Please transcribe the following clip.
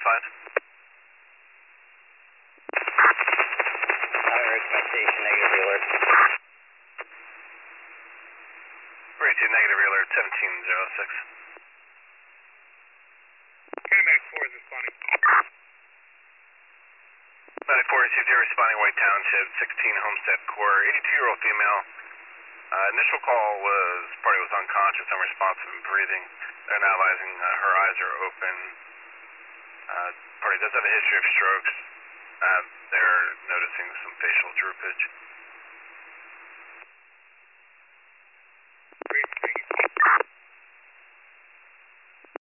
advise. My station, negative alert. 382 negative alert, 1706. Medic 4 is responding. Medic 420 responding, White Township, 16 Homestead Court, 82-year-old female. Initial call was party was unconscious, unresponsive, and breathing. They're now advising her eyes are open. Party does have a history of strokes. They're noticing some facial droopage.